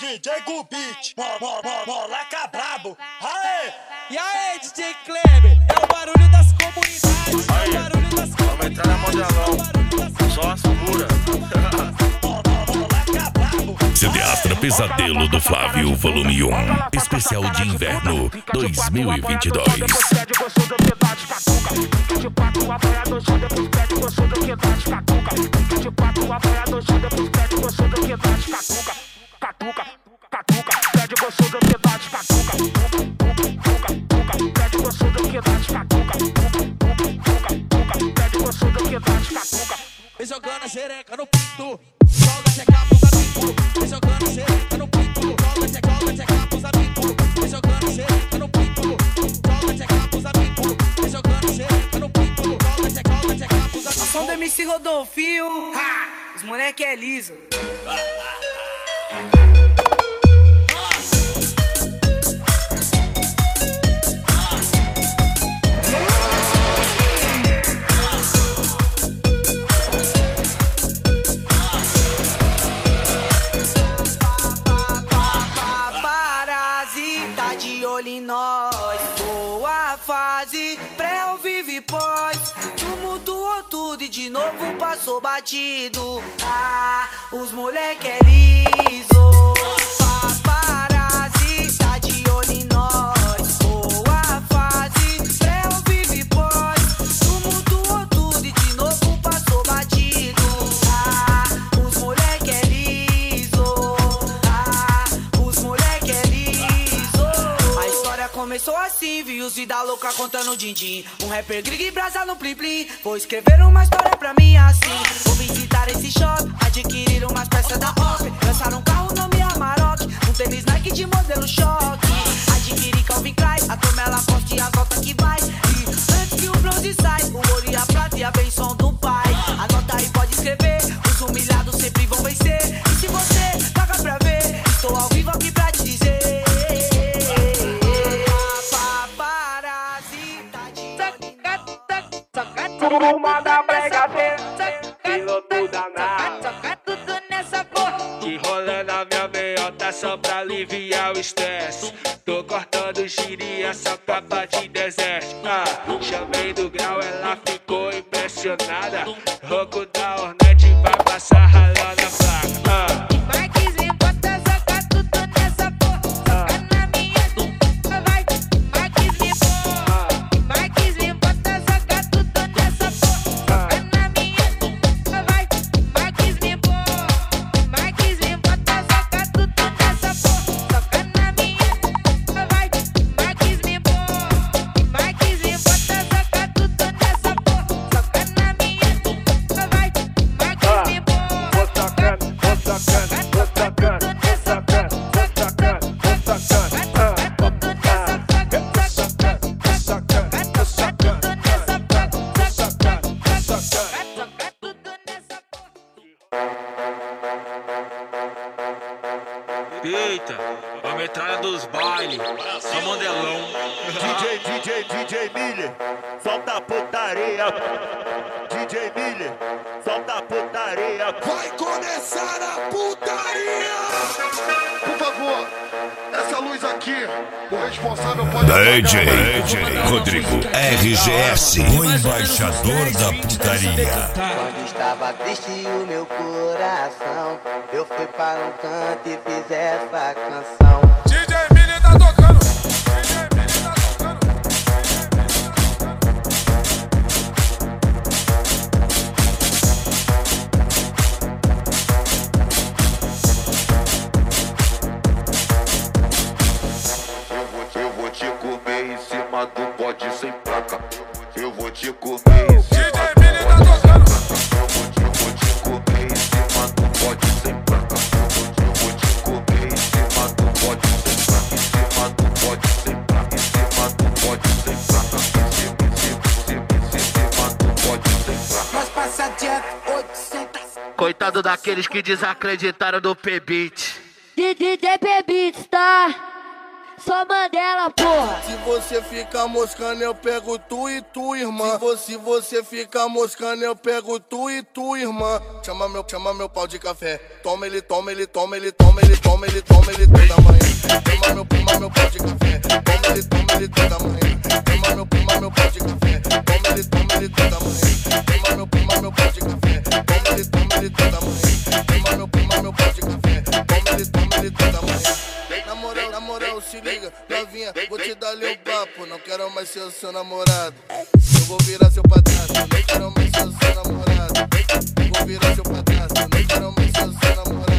DJ Gubit, moleca brabo, aê! E aí, DJ Kleber, é o barulho das comunidades, é o barulho das comunidades. Vamos entrar na modelão, só as puras. CD Astra Pesadelo do Flávio, volume 1, especial de inverno 2022. Vem jogando a xereca no pinto, joga checar pros amigos. Vem jogando a xereca no pinto, joga checar pros amigos. Vem jogando a xereca no pinto, joga checar pros amigos. Vem jogando a xereca no pinto, joga checar pros amigos. A som do MC Rodolfinho, os moleque é liso. Parasita de olho em nós, boa fase, pré ou vive pós. Tumultuou tudo e de novo passou batido. Ah, os moleque é liso. Parasita de olho em nós, boa fase, pré ou vive pós. Tumultuou tudo e de novo passou batido. Ah, os moleque é liso. Ah, os moleque é liso. A história começou assim, vi os vida louca contando din-din. Um rapper grig e brasa no plim-plim. Vou escrever uma história pra mim assim. Vou visitar esse shopping, adquirir umas peças da Opel. Lançar um carro nome Amarok, um tênis Nike de modelo choque. Adquirir Calvin Klein, a Tomela Poste e a volta que vai. E antes que o bronze sai, o ouro e a prata e a benção do pai. Anota aí, pode escrever, os humilhados sempre vão vencer. E se você paga pra ver, estou ao vivo aqui pra te dizer. Turma da Brega piloto danado, que rola na minha meiota só pra aliviar o estresse. Tô cortando giria só capa de deserto. Chamei do grau, ela ficou impressionada. Roco da Hornet vai passar ralando a placa. Marquezinho, bota soca tudo nessa porra. Soca na minha vai. Marquezinho, Marquezinho, bota soca tudo nessa porra. Soca na minha vai. Marquezinho, Marquezinho, bota soca tudo nessa porra. Soca na minha vai. Marquezinho, Marquezinho, bota soca tudo nessa porra. Soca na minha vai. Marquezinho, Vou sacando, vou sacando, vou sacando, vou sacando, vou sacando, vou sacando. Eita, a metralha dos bailes, só modelão. DJ Miller, solta a putaria. DJ Miller, solta a putaria. Vai começar a putaria! Por favor, essa luz aqui, o responsável pode... DJ Rodrigo RGS, o embaixador da putaria. Quando estava triste o meu coração, eu fui para um canto e fiz essa canção. DJ Miller tá tocando! Eu vou te comer em cima do bode sem placa. Eu vou te comer em cima do bode sem placa. Eu vou te comer em cima do bode sem placa. Eu vou te comer em cima do bode sem placa. Em cima do bode sem placa. Em cima do bode sem placa. Em cima do bode sem placa. Nós passa Jack 800. Coitado daqueles que desacreditaram do P-Beat. DJ P-Beats, tá? sou Mandela, porra. Se você ficar moscando, eu pego tu e tu, irmã. Se você ficar moscando, eu pego tu e tu, irmã. Chama meu pau de café. Toma ele, toma ele, toma ele, toma ele, toma ele, toma ele toda manhã. Chama meu pau de café. Toma ele toda manhã. Chama meu pau de café. Toma ele toda manhã. Chama meu pau de café. Toma ele toda manhã. Chama meu pau de café. Toma ele toda manhã. Na moral, se liga, novinha, vou te dar ali o papo. Não quero mais ser o seu namorado. Eu vou virar seu padrasto. Não quero mais ser o seu namorado. Eu vou virar seu padrasto. Não quero mais ser o seu namorado.